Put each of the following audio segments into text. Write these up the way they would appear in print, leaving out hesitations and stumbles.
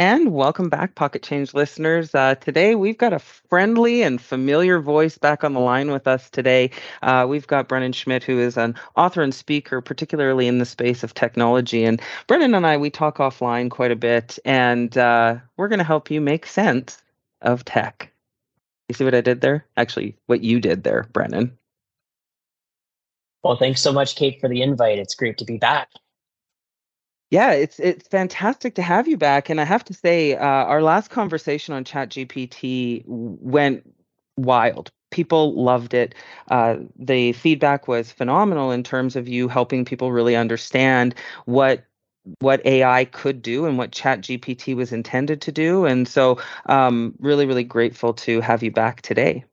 And welcome back, Pocket Change listeners. Today, we've got a friendly and familiar voice back on the line with us today. We've got Brennan Schmidt, who is an author and speaker, particularly in the space of technology. And Brennan and I, we talk offline quite a bit, and we're going to help you make sense of tech. You see what I did there? Actually, what you did there, Brennan. Well, thanks so much, Kate, for the invite. It's great to be back. Yeah, it's fantastic to have you back. And I have to say, our last conversation on ChatGPT went wild. People loved it. The feedback was phenomenal in terms of you helping people really understand what AI could do and what ChatGPT was intended to do. And so, really, really grateful to have you back today.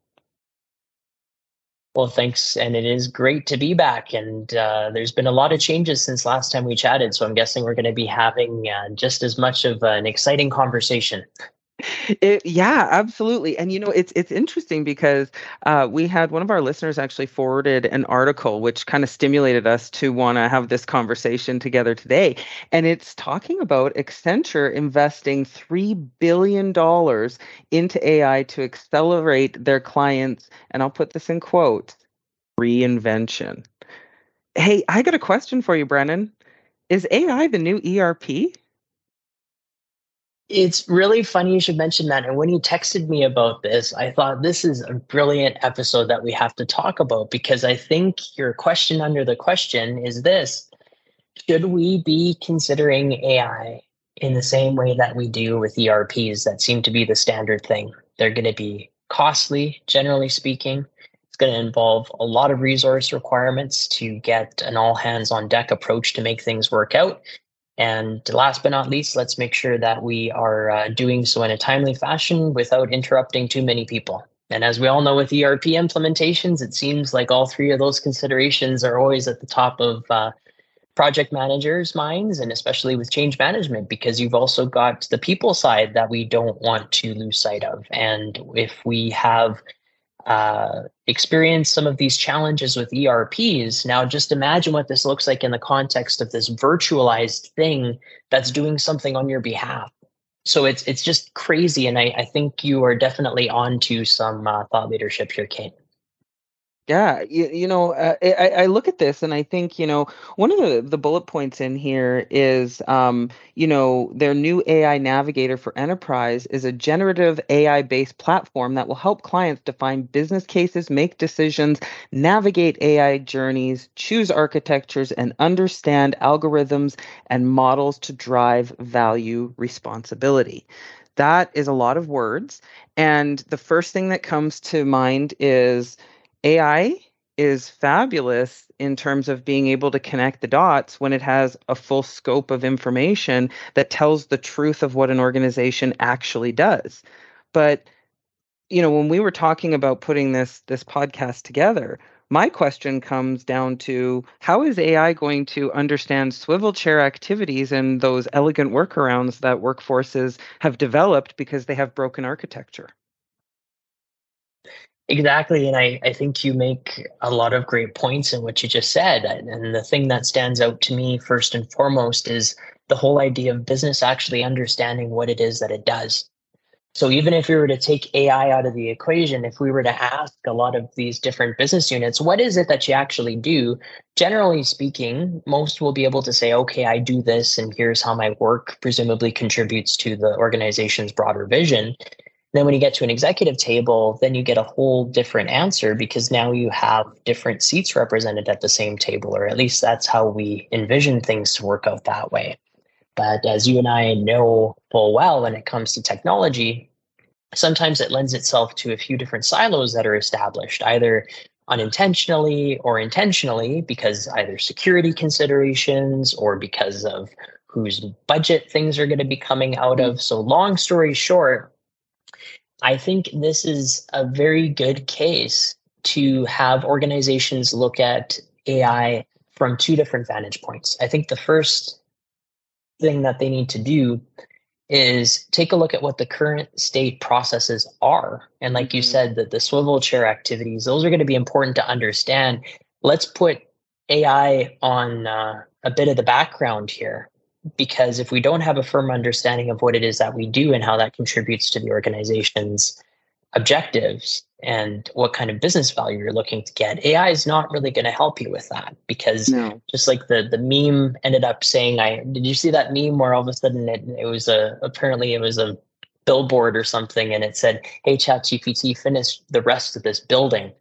Well, thanks. And it is great to be back. And there's been a lot of changes since last time we chatted. So I'm guessing we're going to be having just as much of an exciting conversation. Yeah, absolutely. And it's interesting because we had one of our listeners actually forwarded an article which kind of stimulated us to want to have this conversation together today. And it's talking about Accenture investing $3 billion into AI to accelerate their clients, and I'll put this in quotes, reinvention. Hey, I got a question for you, Brennan. Is AI the new ERP? It's really funny you should mention that. And when you texted me about this, I thought this is a brilliant episode that we have to talk about because I think your question under the question is this: should we be considering AI in the same way that we do with ERPs that seem to be the standard thing? They're going to be costly, generally speaking. It's going to involve a lot of resource requirements to get an all hands on deck approach to make things work out. And last but not least, let's make sure that we are doing so in a timely fashion without interrupting too many people. And as we all know with ERP implementations, it seems like all three of those considerations are always at the top of project managers' minds, and especially with change management, because you've also got the people side that we don't want to lose sight of. And if we have experience some of these challenges with ERPs. Now, just imagine what this looks like in the context of this virtualized thing that's doing something on your behalf. So it's just crazy, and I think you are definitely on to some thought leadership here, Kate. Yeah, I look at this and I think, one of the bullet points in here is, their new AI Navigator for Enterprise is a generative AI-based platform that will help clients define business cases, make decisions, navigate AI journeys, choose architectures, and understand algorithms and models to drive value responsibility. That is a lot of words. And the first thing that comes to mind is AI is fabulous in terms of being able to connect the dots when it has a full scope of information that tells the truth of what an organization actually does. But, when we were talking about putting this podcast together, my question comes down to how is AI going to understand swivel chair activities and those elegant workarounds that workforces have developed because they have broken architecture? Exactly. And I think you make a lot of great points in what you just said. And the thing that stands out to me first and foremost is the whole idea of business actually understanding what it is that it does. So even if we were to take AI out of the equation, if we were to ask a lot of these different business units, what is it that you actually do? Generally speaking, most will be able to say, okay, I do this, and here's how my work presumably contributes to the organization's broader vision. Then when you get to an executive table, then you get a whole different answer because now you have different seats represented at the same table, or at least that's how we envision things to work out that way. But as you and I know full well, when it comes to technology, sometimes it lends itself to a few different silos that are established, either unintentionally or intentionally, because either security considerations or because of whose budget things are going to be coming out of. So long story short, I think this is a very good case to have organizations look at AI from two different vantage points. I think the first thing that they need to do is take a look at what the current state processes are. And like you said, that the swivel chair activities, those are going to be important to understand. Let's put AI on a bit of the background here. because if we don't have a firm understanding of what it is that we do and how that contributes to the organization's objectives and what kind of business value you're looking to get, AI is not really going to help you with that. Because No. just like the meme ended up saying, I did you see that meme where all of a sudden it was apparently it was a billboard or something, and it said, "Hey ChatGPT, finish the rest of this building."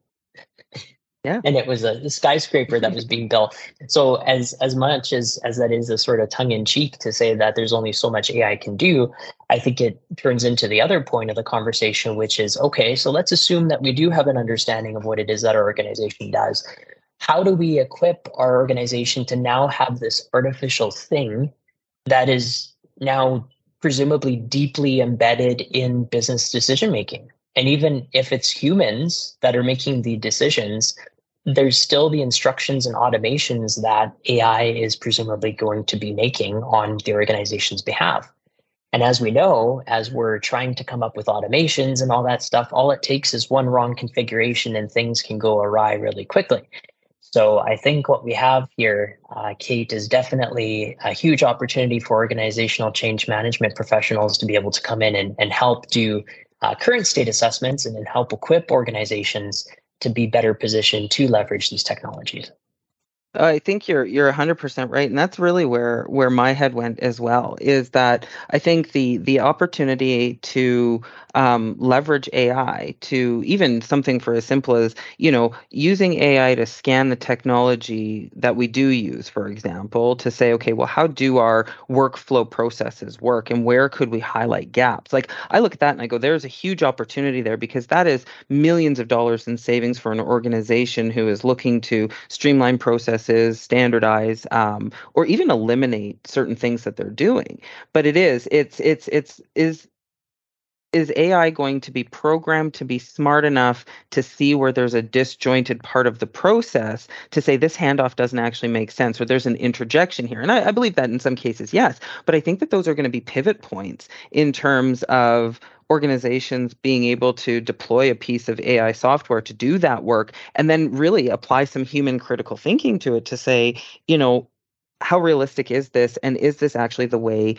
Yeah. And it was a skyscraper that was being built. So as much as that is a sort of tongue in cheek to say that there's only so much AI can do, I think it turns into the other point of the conversation, which is, okay, so let's assume that we do have an understanding of what it is that our organization does. How do we equip our organization to now have this artificial thing that is now presumably deeply embedded in business decision making? And even if it's humans that are making the decisions, there's still the instructions and automations that AI is presumably going to be making on the organization's behalf. And as we know, as we're trying to come up with automations and all that stuff, all it takes is one wrong configuration and things can go awry really quickly. So I think what we have here, Kate, is definitely a huge opportunity for organizational change management professionals to be able to come in and help do current state assessments and help equip organizations to be better positioned to leverage these technologies. I think you're 100% right, and that's really where my head went as well. Is that I think the opportunity to leverage AI to even something for as simple as using AI to scan the technology that we do use, for example, to say, okay, well, how do our workflow processes work, and where could we highlight gaps? Like I look at that and I go, there's a huge opportunity there because that is millions of dollars in savings for an organization who is looking to streamline processes, standardize, or even eliminate certain things that they're doing. But is AI going to be programmed to be smart enough to see where there's a disjointed part of the process to say this handoff doesn't actually make sense or there's an interjection here? And I believe that in some cases, yes. But I think that those are going to be pivot points in terms of organizations being able to deploy a piece of AI software to do that work and then really apply some human critical thinking to it to say, how realistic is this? And is this actually the way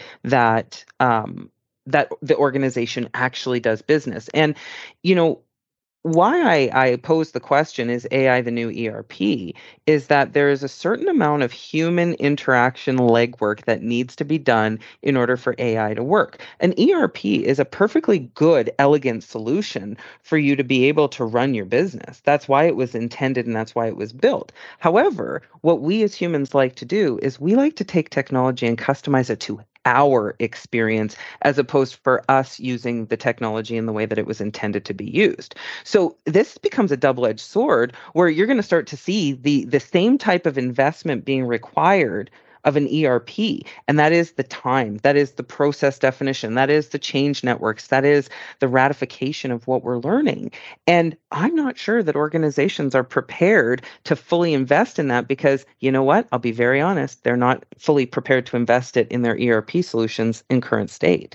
that the organization actually does business? And you know why I pose the question, is AI the new ERP, is that there is a certain amount of human interaction legwork that needs to be done in order for AI to work. An ERP is a perfectly good, elegant solution for you to be able to run your business. That's why it was intended and that's why it was built. However, what we as humans like to do is we like to take technology and customize it to our experience as opposed for us using the technology in the way that it was intended to be used. So this becomes a double-edged sword where you're going to start to see the same type of investment being required of an ERP, and that is the time, that is the process definition, that is the change networks, that is the ratification of what we're learning. And I'm not sure that organizations are prepared to fully invest in that because you know what? I'll be very honest, they're not fully prepared to invest it in their ERP solutions in current state.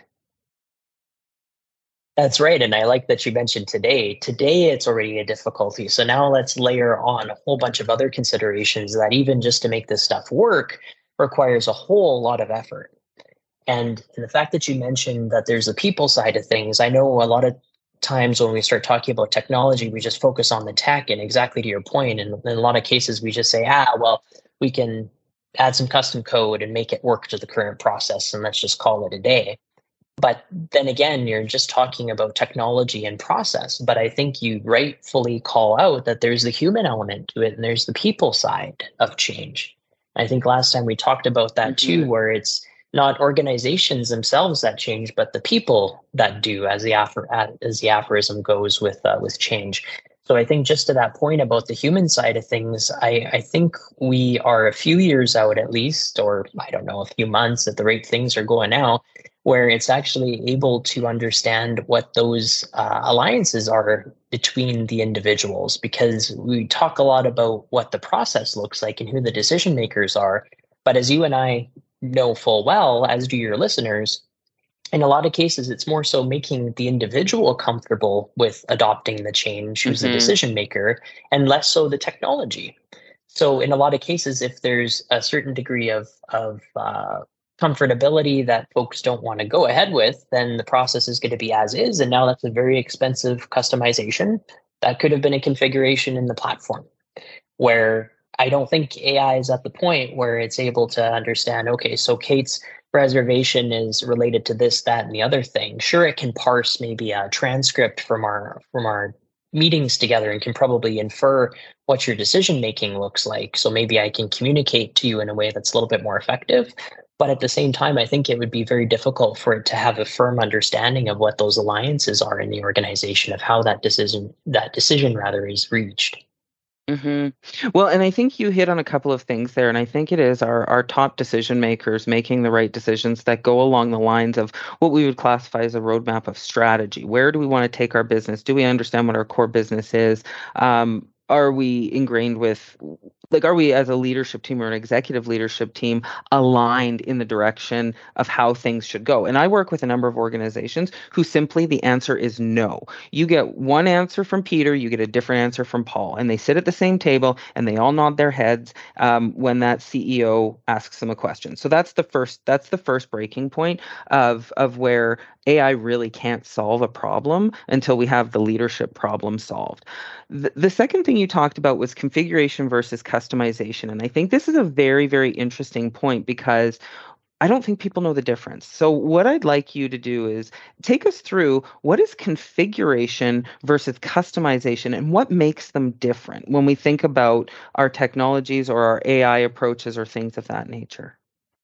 That's right. And I like that you mentioned today. Today, it's already a difficulty. So now let's layer on a whole bunch of other considerations that even just to make this stuff work requires a whole lot of effort. And the fact that you mentioned that there's the people side of things, I know a lot of times when we start talking about technology, we just focus on the tech. And exactly to your point, in a lot of cases, we just say, well, we can add some custom code and make it work to the current process. And let's just call it a day. But then again, you're just talking about technology and process. But I think you rightfully call out that there's the human element to it and there's the people side of change. I think last time we talked about that too, where it's not organizations themselves that change, but the people that do, as the aphorism goes with change. So I think just to that point about the human side of things, I think we are a few years out at least, or I don't know, a few months at the rate things are going now, where it's actually able to understand what those alliances are between the individuals, because we talk a lot about what the process looks like and who the decision makers are. But as you and I know full well, as do your listeners, in a lot of cases, it's more so making the individual comfortable with adopting the change, who's the decision maker, and less so the technology. So in a lot of cases, if there's a certain degree of comfortability that folks don't want to go ahead with, then the process is going to be as is. And now that's a very expensive customization that could have been a configuration in the platform where I don't think AI is at the point where it's able to understand, okay, so Kate's reservation is related to this, that, and the other thing. Sure, it can parse maybe a transcript from our meetings together and can probably infer what your decision making looks like. So maybe I can communicate to you in a way that's a little bit more effective. But at the same time, I think it would be very difficult for it to have a firm understanding of what those alliances are in the organization, of how that decision rather is reached. Hmm. Well, and I think you hit on a couple of things there, and I think it is our top decision makers making the right decisions that go along the lines of what we would classify as a roadmap of strategy. Where do we want to take our business? Do we understand what our core business is? Are we ingrained with, like, are we as a leadership team or an executive leadership team aligned in the direction of how things should go? And I work with a number of organizations who simply the answer is no. You get one answer from Peter, you get a different answer from Paul, and they sit at the same table and they all nod their heads when that CEO asks them a question. So that's the first breaking point of where AI really can't solve a problem until we have the leadership problem solved. The second thing you talked about was configuration versus customization, and I think this is a very, very interesting point because I don't think people know the difference. So what I'd like you to do is take us through what is configuration versus customization and what makes them different when we think about our technologies or our AI approaches or things of that nature.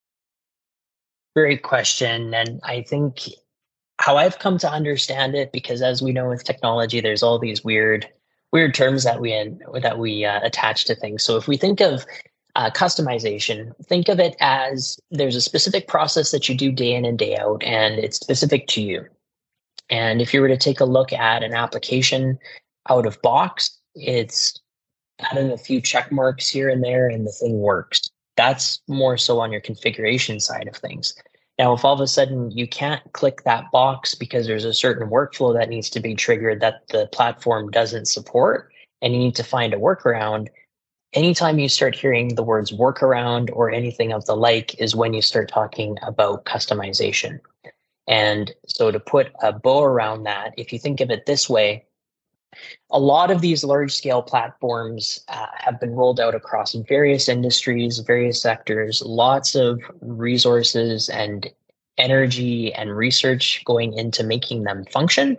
Great question. And I think how I've come to understand it, because as we know with technology, there's all these weird terms that we attach to things. So if we think of customization, think of it as there's a specific process that you do day in and day out, and it's specific to you. And if you were to take a look at an application out of box, it's adding a few check marks here and there, and the thing works. That's more so on your configuration side of things. Now, if all of a sudden you can't click that box because there's a certain workflow that needs to be triggered that the platform doesn't support, and you need to find a workaround, anytime you start hearing the words workaround or anything of the like is when you start talking about customization. And so to put a bow around that, if you think of it this way, a lot of these large scale platforms have been rolled out across various industries, various sectors, lots of resources and energy and research going into making them function.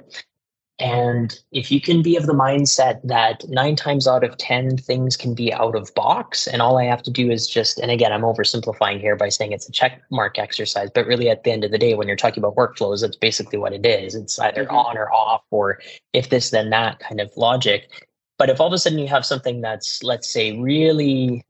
And if you can be of the mindset that 9 times out of 10 things can be out of box, and all I have to do is just, and again, I'm oversimplifying here by saying it's a check mark exercise, but really at the end of the day, when you're talking about workflows, that's basically what it is. It's either Hmm. on or off, or if this, then that kind of logic. But if all of a sudden you have something that's, let's say, really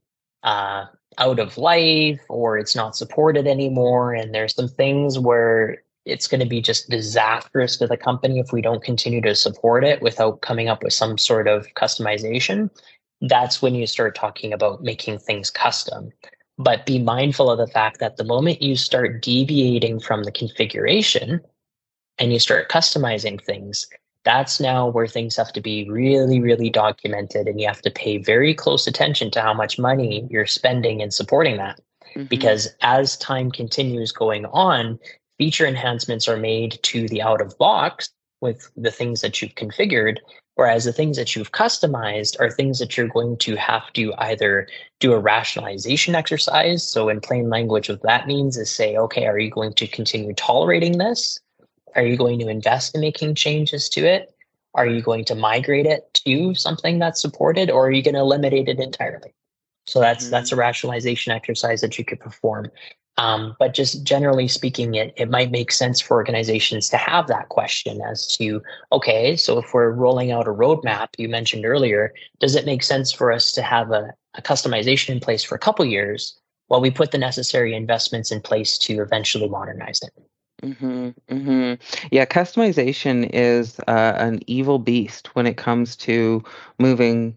out of life, or it's not supported anymore, and there's some things where it's going to be just disastrous to the company if we don't continue to support it without coming up with some sort of customization, that's when you start talking about making things custom. But be mindful of the fact that the moment you start deviating from the configuration and you start customizing things, that's now where things have to be really, really documented, and you have to pay very close attention to how much money you're spending in supporting that. Hmm. Because as time continues going on, feature enhancements are made to the out of box with the things that you've configured, whereas the things that you've customized are things that you're going to have to either do a rationalization exercise. So, in plain language, what that means is say, okay, are you going to continue tolerating this? Are you going to invest in making changes to it? Are you going to migrate it to something that's supported, or are you going to eliminate it entirely? So that's a rationalization exercise that you could perform. But just generally speaking, it might make sense for organizations to have that question as to, okay, so if we're rolling out a roadmap, you mentioned earlier, does it make sense for us to have a customization in place for a couple years while we put the necessary investments in place to eventually modernize it? Hmm. Hmm. Yeah, customization is an evil beast when it comes to moving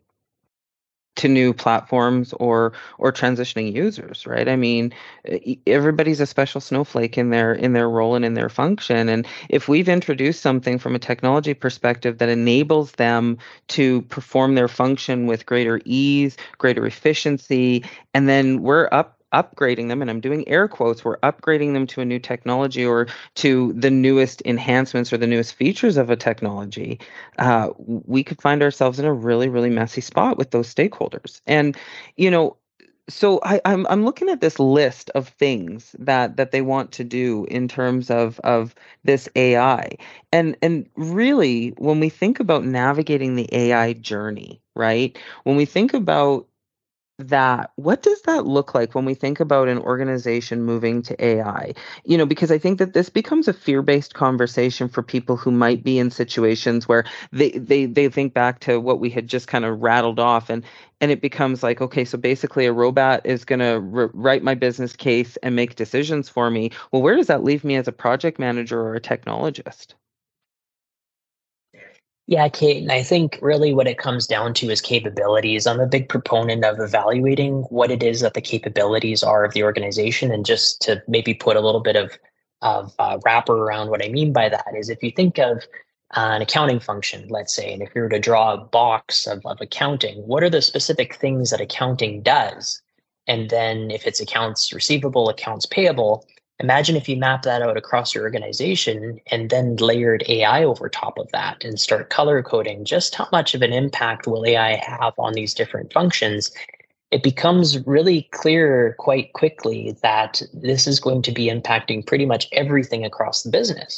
to new platforms or transitioning users, right? I mean, everybody's a special snowflake in their role and in their function. And if we've introduced something from a technology perspective that enables them to perform their function with greater ease, greater efficiency, and then we're upgrading them, and I'm doing air quotes, we're upgrading them to a new technology or to the newest enhancements or the newest features of a technology, we could find ourselves in a really, really messy spot with those stakeholders. And, you know, so I'm looking at this list of things that they want to do in terms of this AI. And really, when we think about navigating the AI journey, right? When we think about that, what does that look like when we think about an organization moving to AI? Because I think that this becomes a fear-based conversation for people who might be in situations where they think back to what we had just kind of rattled off, and it becomes like, okay, so basically a robot is going to write my business case and make decisions for me. Well, where does that leave me as a project manager or a technologist? Yeah, Kate, and I think really what it comes down to is capabilities. I'm a big proponent of evaluating what it is that the capabilities are of the organization, and just to maybe put a little bit of wrapper around what I mean by that is if you think of an accounting function, let's say, and if you were to draw a box of accounting, what are the specific things that accounting does? And then if it's accounts receivable, accounts payable, imagine if you map that out across your organization and then layered AI over top of that and start color coding just how much of an impact will AI have on these different functions. It becomes really clear quite quickly that this is going to be impacting pretty much everything across the business.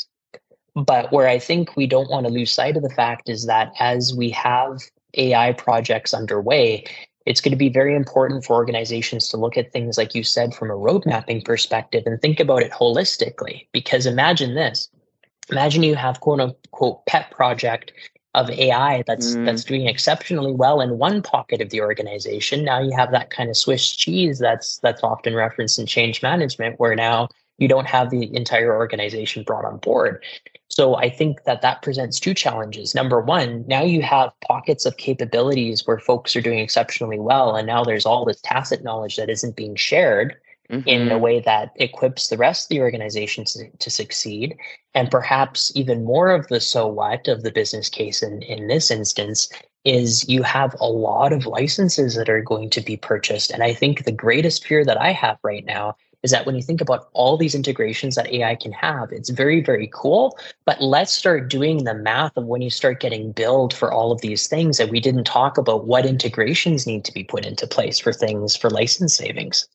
But where I think we don't want to lose sight of the fact is that as we have AI projects underway, it's going to be very important for organizations to look at things, like you said, from a road mapping perspective and think about it holistically. Because imagine this, imagine you have quote unquote pet project of AI that's Mm, doing exceptionally well in one pocket of the organization. Now you have that kind of Swiss cheese that's often referenced in change management, where now you don't have the entire organization brought on board. So I think that presents two challenges. Number one, now you have pockets of capabilities where folks are doing exceptionally well, and now there's all this tacit knowledge that isn't being shared in a mm-hmm, way that equips the rest of the organization to succeed. And perhaps even more of the so what of the business case in this instance is you have a lot of licenses that are going to be purchased. And I think the greatest fear that I have right now is that when you think about all these integrations that AI can have, it's very, very cool. But let's start doing the math of when you start getting billed for all of these things. And we didn't talk about what integrations need to be put into place for things for license savings.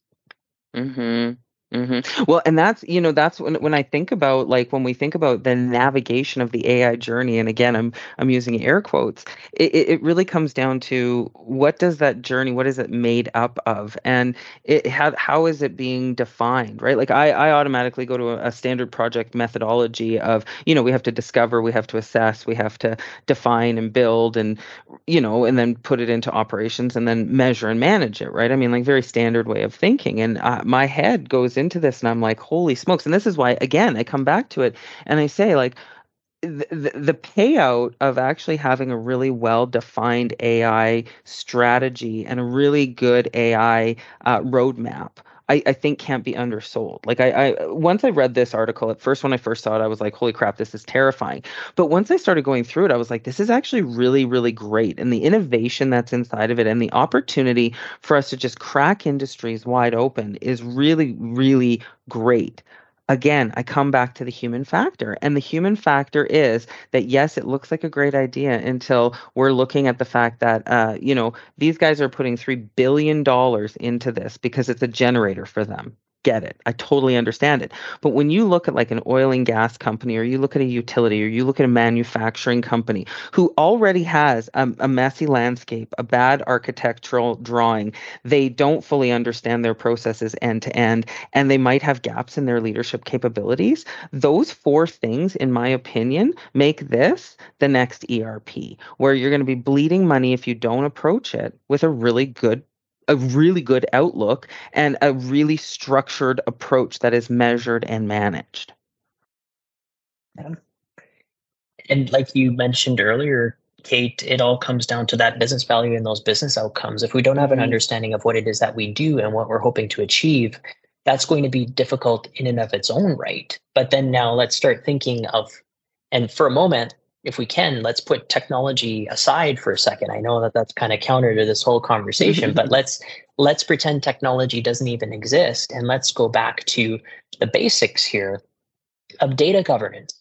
mm-hmm. Well, and that's when I think about, like, when we think about the navigation of the AI journey, and again, I'm using air quotes, it really comes down to what does that journey, what is it made up of? And how is it being defined, right? Like I automatically go to a standard project methodology of, we have to discover, we have to assess, we have to define and build, and then put it into operations and then measure and manage it, right? I mean, like, very standard way of thinking. And my head goes into this and I'm like, holy smokes. And this is why, again, I come back to it and I say, like, the payout of actually having a really well defined AI strategy and a really good AI roadmap. I think can't be undersold. Like, I once I read this article, at first when I first saw it, I was like, holy crap, this is terrifying. But once I started going through it, I was like, this is actually really, really great. And the innovation that's inside of it and the opportunity for us to just crack industries wide open is really, really great. Again, I come back to the human factor. And the human factor is that, yes, it looks like a great idea until we're looking at the fact that, these guys are putting $3 billion into this because it's a generator for them. Get it. I totally understand it. But when you look at, like, an oil and gas company, or you look at a utility, or you look at a manufacturing company who already has a messy landscape, a bad architectural drawing, they don't fully understand their processes end to end, and they might have gaps in their leadership capabilities. Those four things, in my opinion, make this the next ERP, where you're going to be bleeding money if you don't approach it with a really good outlook and a really structured approach that is measured and managed. And like you mentioned earlier, Kate, it all comes down to that business value and those business outcomes. If we don't have an Hmm. understanding of what it is that we do and what we're hoping to achieve, that's going to be difficult in and of its own right. But then now let's start thinking of, and for a moment, if we can, let's put technology aside for a second. I know that that's kind of counter to this whole conversation, but let's pretend technology doesn't even exist, and let's go back to the basics here of data governance.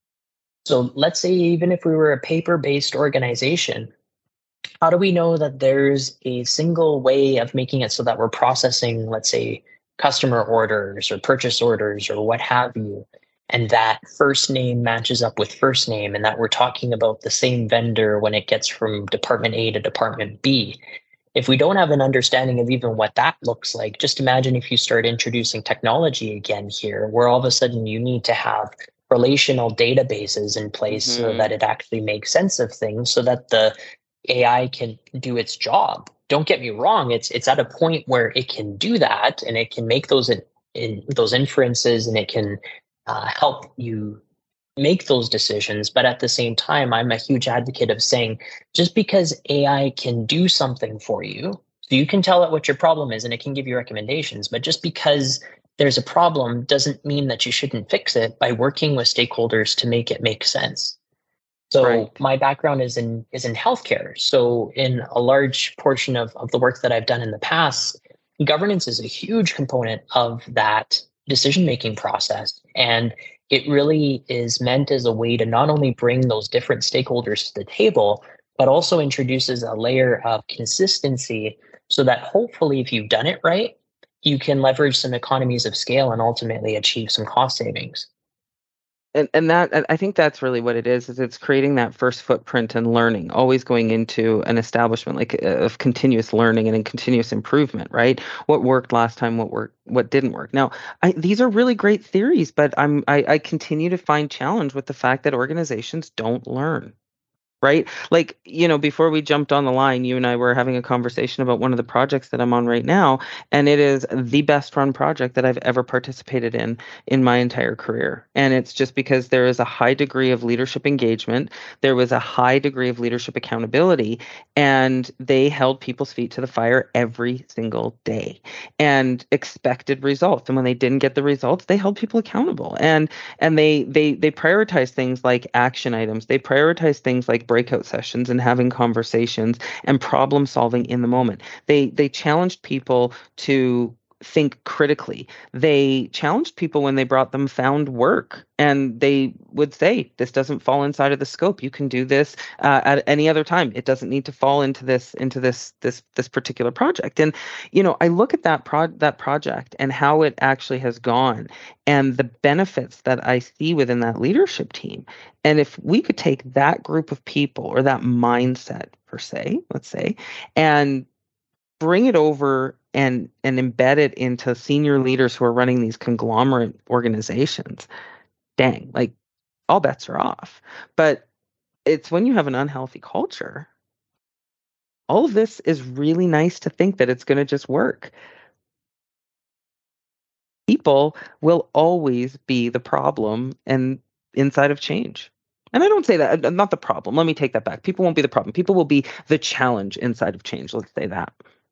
So let's say even if we were a paper-based organization, how do we know that there's a single way of making it so that we're processing, let's say, customer orders or purchase orders or what have you, and that first name matches up with first name, and that we're talking about the same vendor when it gets from department A to department B? If we don't have an understanding of even what that looks like, just imagine if you start introducing technology again here, where all of a sudden you need to have relational databases in place so that it actually makes sense of things, so that the AI can do its job. Don't get me wrong; it's at a point where it can do that, and it can make those those inferences, and it can help you make those decisions. But at the same time, I'm a huge advocate of saying, just because AI can do something for you, so you can tell it what your problem is and it can give you recommendations, but just because there's a problem doesn't mean that you shouldn't fix it by working with stakeholders to make it make sense. So Right. my background is in healthcare. So in a large portion of the work that I've done in the past, governance is a huge component of that decision-making process. And it really is meant as a way to not only bring those different stakeholders to the table, but also introduces a layer of consistency so that hopefully if you've done it right, you can leverage some economies of scale and ultimately achieve some cost savings. And that, and I think that's really what it is it's creating that first footprint and learning, always going into an establishment like of continuous learning and in continuous improvement, right? What worked last time, what worked, what didn't work. Now, these are really great theories, but I continue to find challenge with the fact that organizations don't learn. Right? Like, before we jumped on the line, you and I were having a conversation about one of the projects that I'm on right now, and it is the best run project that I've ever participated in my entire career. And it's just because there is a high degree of leadership engagement, there was a high degree of leadership accountability, and they held people's feet to the fire every single day and expected results. And when they didn't get the results, they held people accountable. And they prioritize things like action items. They prioritize things like breakout sessions and having conversations and problem solving in the moment. They challenged people to think critically. They challenged people when they brought them found work, and they would say, "This doesn't fall inside of the scope. You can do this at any other time. It doesn't need to fall into this particular project." And I look at that project and how it actually has gone, and the benefits that I see within that leadership team. And if we could take that group of people or that mindset per se, let's say, and bring it over and embed it into senior leaders who are running these conglomerate organizations, dang, like all bets are off. But it's when you have an unhealthy culture, all of this is really nice to think that it's going to just work. People will always be the problem and inside of change. And I don't say that, not the problem. Let me take that back. People won't be the problem. People will be the challenge inside of change. Let's say that.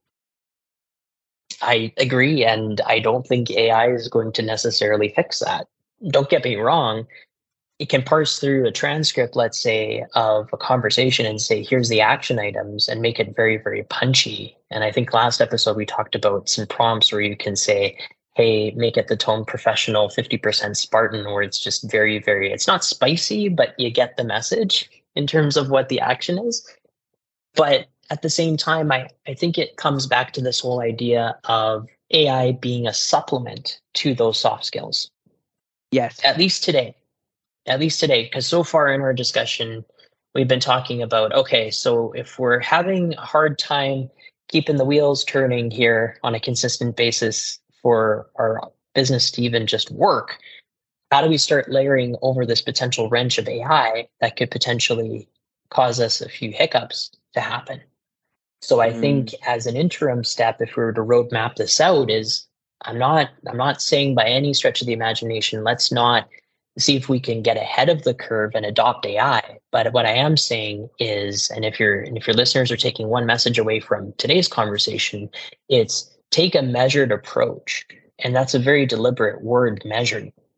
I agree, and I don't think AI is going to necessarily fix that. Don't get me wrong, it can parse through a transcript, let's say, of a conversation and say, here's the action items, and make it very, very punchy. And I think last episode we talked about some prompts where you can say, hey, make it the tone professional, 50% Spartan, where it's just very, very, it's not spicy, but you get the message in terms of what the action is. But at the same time, I think it comes back to this whole idea of AI being a supplement to those soft skills, Yes. at least today. At least today, because so far in our discussion, we've been talking about, okay, so if we're having a hard time keeping the wheels turning here on a consistent basis for our business to even just work, how do we start layering over this potential wrench of AI that could potentially cause us a few hiccups to happen? So I Mm. think as an interim step, if we were to roadmap this out, is I'm not saying by any stretch of the imagination, let's not see if we can get ahead of the curve and adopt AI. But what I am saying is, and if your listeners are taking one message away from today's conversation, it's take a measured approach. And that's a very deliberate word, measured.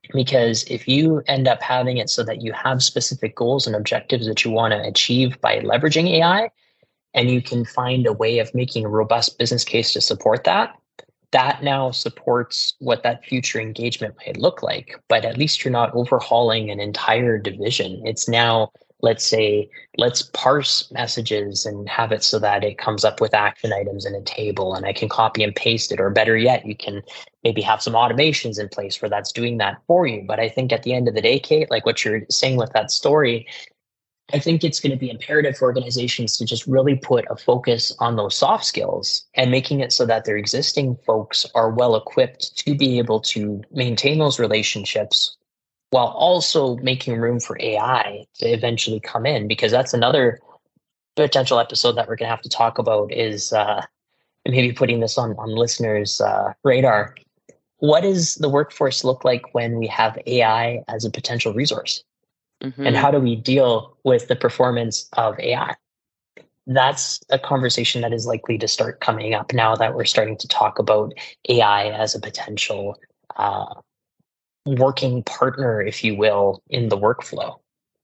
Because if you end up having it so that you have specific goals and objectives that you want to achieve by leveraging AI, and you can find a way of making a robust business case to support that, that now supports what that future engagement might look like. But at least you're not overhauling an entire division. It's now, let's say, let's parse messages and have it so that it comes up with action items in a table and I can copy and paste it. Or better yet, you can maybe have some automations in place where that's doing that for you. But I think at the end of the day, Kate, like what you're saying with that story, I think it's going to be imperative for organizations to just really put a focus on those soft skills and making it so that their existing folks are well equipped to be able to maintain those relationships while also making room for AI to eventually come in, because that's another potential episode that we're going to have to talk about is maybe putting this on listeners' radar. What does the workforce look like when we have AI as a potential resource? And how do we deal with the performance of AI? That's a conversation that is likely to start coming up now that we're starting to talk about AI as a potential working partner, if you will, in the workflow.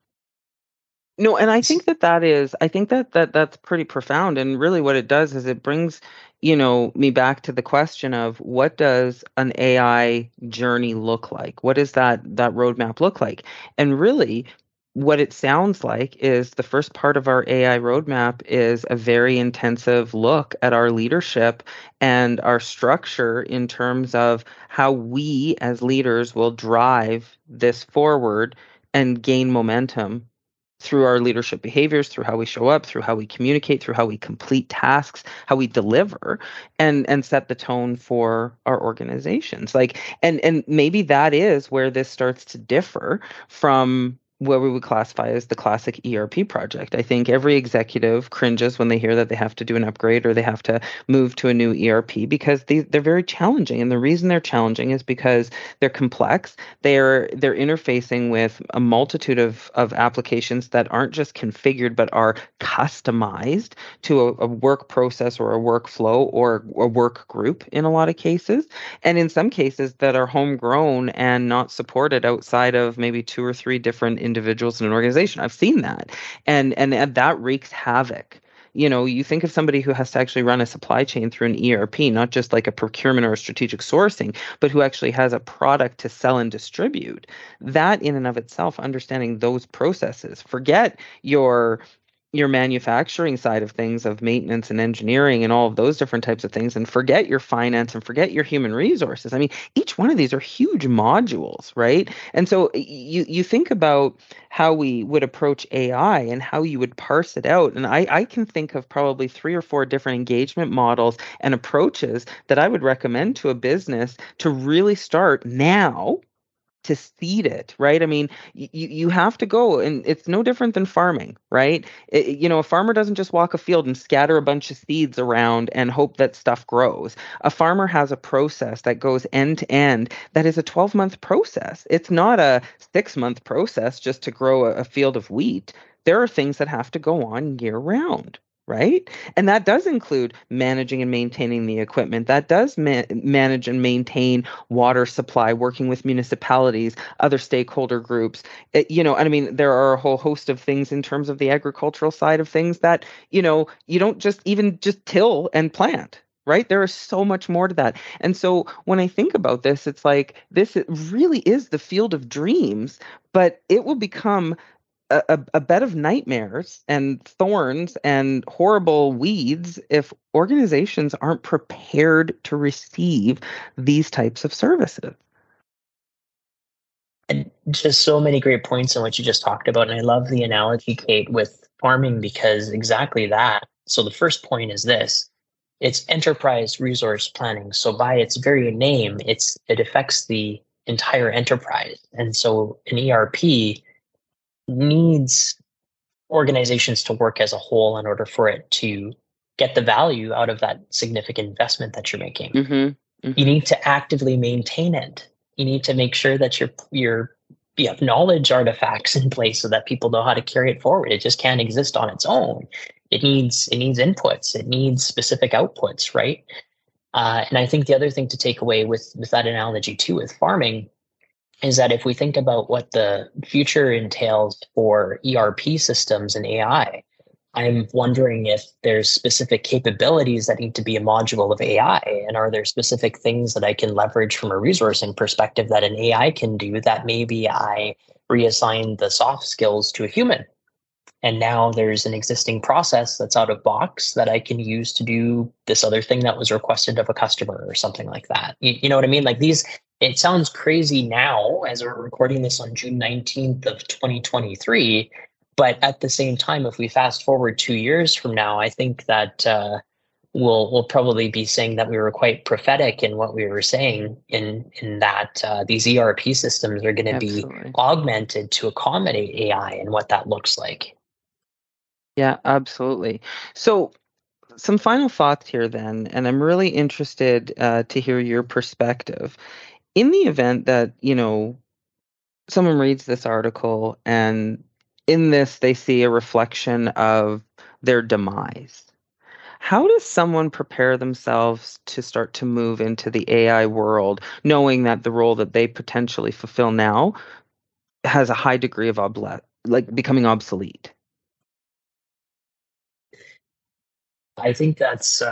No, and I think I think that's pretty profound. And really what it does is it brings, me back to the question of what does an AI journey look like? What does that roadmap look like? And really what it sounds like is the first part of our AI roadmap is a very intensive look at our leadership and our structure in terms of how we as leaders will drive this forward and gain momentum through our leadership behaviors, through how we show up, through how we communicate, through how we complete tasks, how we deliver, and set the tone for our organizations. And maybe that is where this starts to differ from what we would classify as the classic ERP project. I think every executive cringes when they hear that they have to do an upgrade or they have to move to a new ERP because they're very challenging. And the reason they're challenging is because they're complex. They're interfacing with a multitude of applications that aren't just configured but are customized to a work process or a workflow or a work group in a lot of cases. And in some cases that are homegrown and not supported outside of maybe two or three different individuals in an organization. I've seen that. And that wreaks havoc. You think of somebody who has to actually run a supply chain through an ERP, not just like a procurement or a strategic sourcing, but who actually has a product to sell and distribute. That in and of itself, understanding those processes, forget your manufacturing side of things of maintenance and engineering and all of those different types of things, and forget your finance and forget your human resources. I mean, each one of these are huge modules, right? And so you think about how we would approach AI and how you would parse it out. And I can think of probably 3 or 4 different engagement models and approaches that I would recommend to a business to really start now to seed it, right? I mean, you have to go, and it's no different than farming, right? A farmer doesn't just walk a field and scatter a bunch of seeds around and hope that stuff grows. A farmer has a process that goes end to end that is a 12-month process. It's not a 6-month process just to grow a field of wheat. There are things that have to go on year round. Right. And that does include managing and maintaining the equipment. That does manage and maintain water supply, working with municipalities, other stakeholder groups. And I mean, there are a whole host of things in terms of the agricultural side of things that, you don't just till and plant. Right. There is so much more to that. And so when I think about this, it's like it really is the field of dreams, but it will become a bed of nightmares and thorns and horrible weeds if organizations aren't prepared to receive these types of services. And just so many great points on what you just talked about. And I love the analogy, Kate, with farming, because exactly that. So the first point is this: it's enterprise resource planning. So by its very name, it affects the entire enterprise. And so an ERP needs organizations to work as a whole in order for it to get the value out of that significant investment that you're making. You need to actively maintain it. You need to make sure that you have knowledge artifacts in place so that people know how to carry it forward. It just can't exist on its own. It needs inputs. It needs specific outputs, right? And I think the other thing to take away with that analogy too, with farming, is that if we think about what the future entails for ERP systems and AI, I'm wondering if there's specific capabilities that need to be a module of AI, and are there specific things that I can leverage from a resourcing perspective that an AI can do that maybe I reassign the soft skills to a human? And now there's an existing process that's out of box that I can use to do this other thing that was requested of a customer or something like that. You know what I mean? Like these, it sounds crazy now as we're recording this on June 19th of 2023. But at the same time, if we fast forward 2 years from now, I think that we'll probably be saying that we were quite prophetic in what we were saying in that these ERP systems are going to be Absolutely. augmented to accommodate AI and what that looks like. Yeah, absolutely. So, some final thoughts here then, and I'm really interested to hear your perspective. In the event that, someone reads this article and in this they see a reflection of their demise, how does someone prepare themselves to start to move into the AI world, knowing that the role that they potentially fulfill now has a high degree of like becoming obsolete? I think that's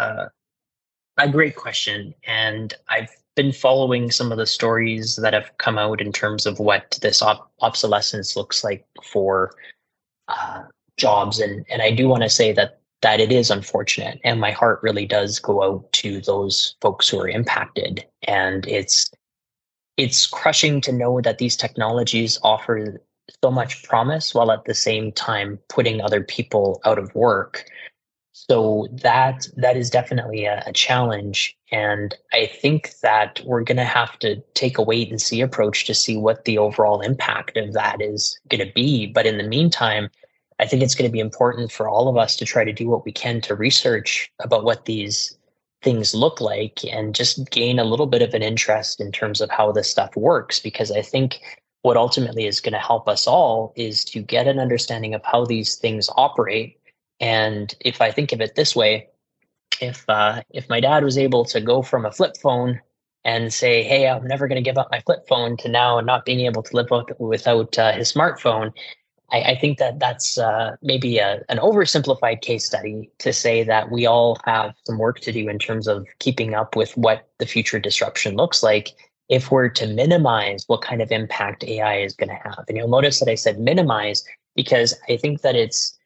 a great question. And I've been following some of the stories that have come out in terms of what this obsolescence looks like for uh, jobs. And I do want to say that it is unfortunate. And my heart really does go out to those folks who are impacted. And it's crushing to know that these technologies offer so much promise while at the same time putting other people out of work. So that is definitely a challenge, and I think that we're going to have to take a wait and see approach to see what the overall impact of that is going to be. But in the meantime, I think it's going to be important for all of us to try to do what we can to research about what these things look like and just gain a little bit of an interest in terms of how this stuff works. Because I think what ultimately is going to help us all is to get an understanding of how these things operate. And if I think of it this way, if my dad was able to go from a flip phone and say, "Hey, I'm never going to give up my flip phone," to now not being able to live without his smartphone, I think that that's maybe an oversimplified case study to say that we all have some work to do in terms of keeping up with what the future disruption looks like if we're to minimize what kind of impact AI is going to have. And you'll notice that I said minimize because I think that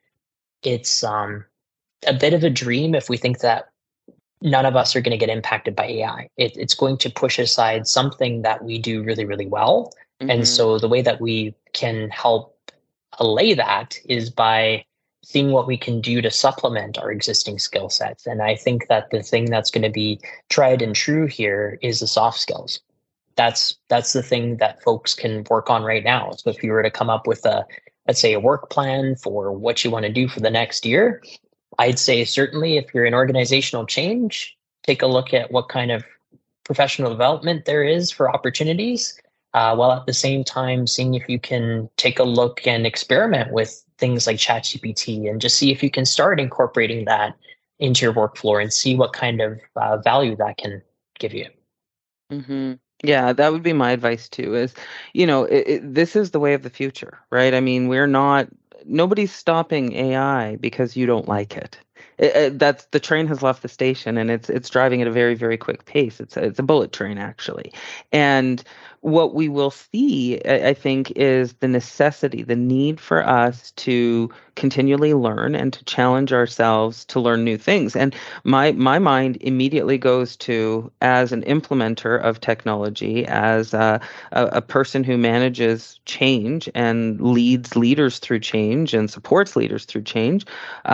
it's a bit of a dream if we think that none of us are going to get impacted by AI. It's going to push aside something that we do really, really well. And Hmm. so the way that we can help allay that is by seeing what we can do to supplement our existing skill sets. And I think that the thing that's going to be tried and true here is the soft skills. That's the thing that folks can work on right now. So if you were to come up with a, let's say, a work plan for what you want to do for the next year, I'd say certainly if you're in organizational change, take a look at what kind of professional development there is for opportunities, while at the same time seeing if you can take a look and experiment with things like ChatGPT and just see if you can start incorporating that into your workflow and see what kind of value that can give you. Hmm. Yeah, that would be my advice too. Is, this is the way of the future, right? I mean, nobody's stopping AI because you don't like it. That's the train has left the station and it's driving at a very, very quick pace. It's a bullet train actually. And what we will see, I think, is the necessity, the need for us to continually learn and to challenge ourselves to learn new things. And my mind immediately goes to, as an implementer of technology, as a person who manages change and leads leaders through change and supports leaders through change.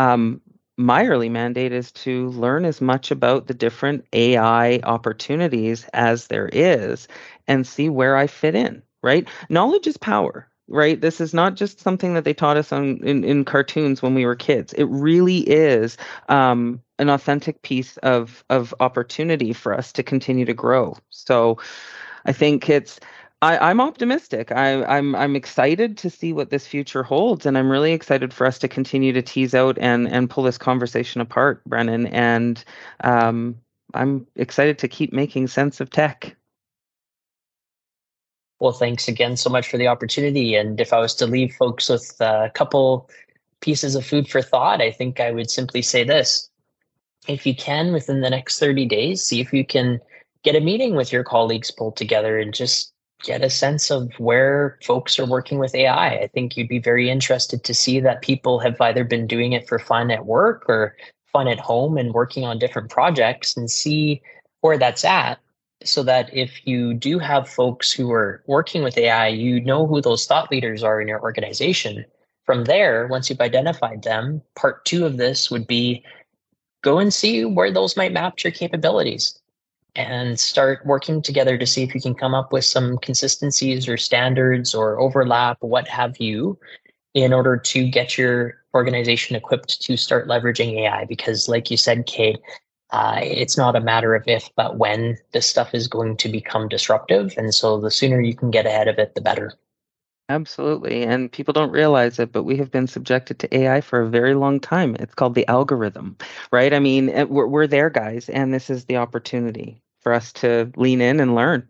My early mandate is to learn as much about the different AI opportunities as there is and see where I fit in, right? Knowledge is power. Right. This is not just something that they taught us in cartoons when we were kids. It really is an authentic piece of opportunity for us to continue to grow. So I think I'm optimistic. I'm excited to see what this future holds, and I'm really excited for us to continue to tease out and pull this conversation apart, Brennan. And um, I'm excited to keep making sense of tech. Well, thanks again so much for the opportunity. And if I was to leave folks with a couple pieces of food for thought, I think I would simply say this. If you can, within the next 30 days, see if you can get a meeting with your colleagues pulled together and just get a sense of where folks are working with AI. I think you'd be very interested to see that people have either been doing it for fun at work or fun at home and working on different projects, and see where that's at. So that if you do have folks who are working with AI, you know who those thought leaders are in your organization. From there, once you've identified them, part two of this would be go and see where those might map to your capabilities and start working together to see if you can come up with some consistencies or standards or overlap, what have you, in order to get your organization equipped to start leveraging AI. Because, like you said, Kate, it's not a matter of if, but when this stuff is going to become disruptive. And so the sooner you can get ahead of it, the better. Absolutely. And people don't realize it, but we have been subjected to AI for a very long time. It's called the algorithm, right? I mean, we're there, guys, and this is the opportunity for us to lean in and learn.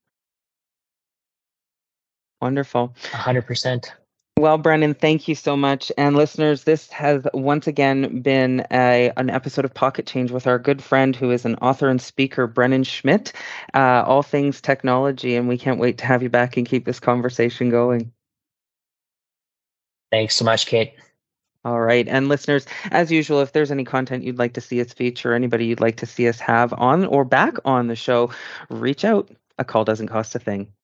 Wonderful. 100%. Well, Brennan, thank you so much. And listeners, this has once again been an episode of Pocket Change with our good friend who is an author and speaker, Brennan Schmidt, all things technology. And we can't wait to have you back and keep this conversation going. Thanks so much, Kate. All right. And listeners, as usual, if there's any content you'd like to see us feature, anybody you'd like to see us have on or back on the show, reach out. A call doesn't cost a thing.